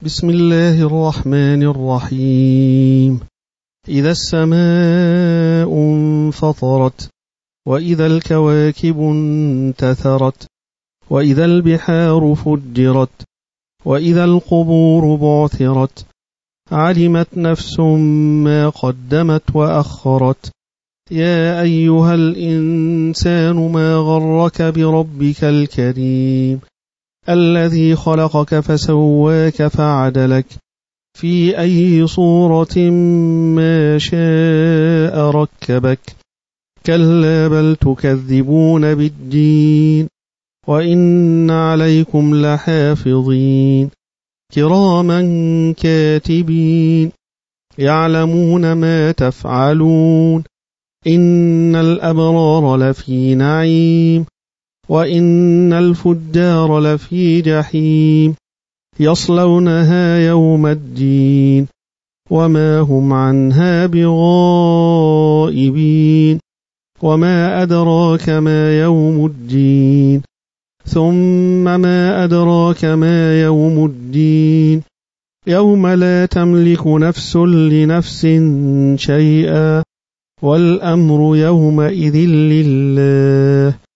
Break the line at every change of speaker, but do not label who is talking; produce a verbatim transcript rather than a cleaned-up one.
بسم الله الرحمن الرحيم. إذا السماء انفطرت، وإذا الكواكب انتثرت، وإذا البحار فجرت، وإذا القبور بعثرت، علمت نفس ما قدمت وأخرت. يا أيها الإنسان ما غرك بربك الكريم الذي خلقك فسواك فعدلك في أي صورة ما شاء ركبك. كلا بل تكذبون بالدين، وإن عليكم لحافظين كراما كاتبين يعلمون ما تفعلون. إن الأبرار لفي نعيم، وإن الفجار لفي جحيم يصلونها يوم الدين وما هم عنها بغائبين. وما أدراك ما يوم الدين، ثم ما أدراك ما يوم الدين. يوم لا تملك نفس لنفس شيئا، والأمر يومئذ لله.